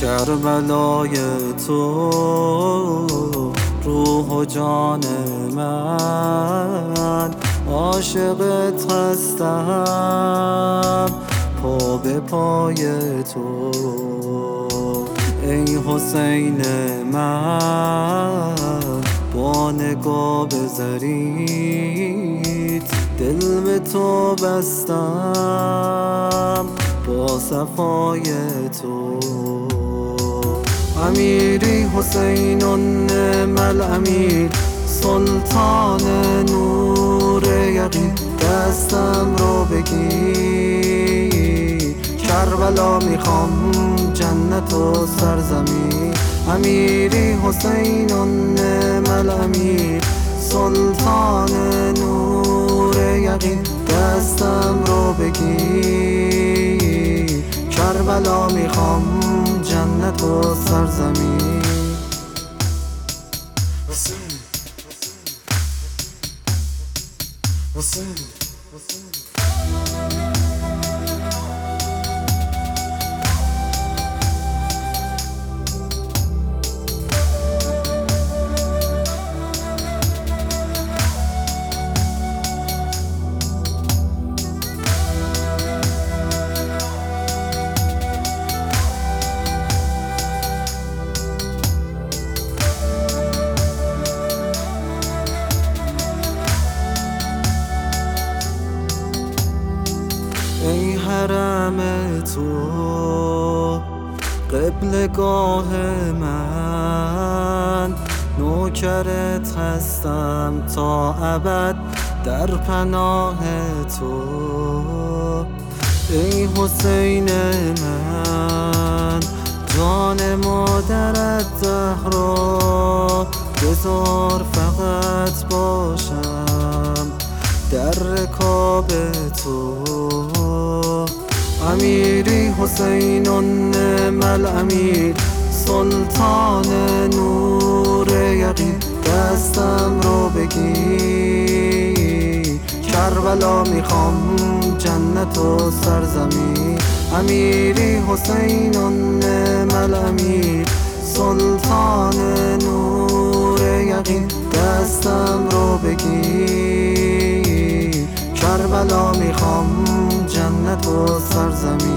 کربلای تو روح و جان من، عاشقت هستم پا به پای تو. ای حسین من با نگاه بزرید دل به تو بستم با صفای تو. امیری حسین نعم الامیر، سلطان نور یقین، دستم رو بگیر کربلا میخوام جنت و سرزمین. امیری حسین نعم الامیر، سلطان نور یقین، دستم رو بگیر کربلا میخوام جنت و سرزمین. حسین حسین ای حرم تو قبلگاه من، نوکرت هستم تا ابد در پناه تو. ای حسین من جان مادرت زهرا، بذار فقط باشم در رکاب تو. امیری حسین نعم الامیر، سلطان نور یقین، دستم رو بگیر کربلا میخوام جنت و سرزمین. امیری حسین نعم الامیر، سلطان نور یقین، دستم رو بگیر کربلا میخوام جنت و سرزمین.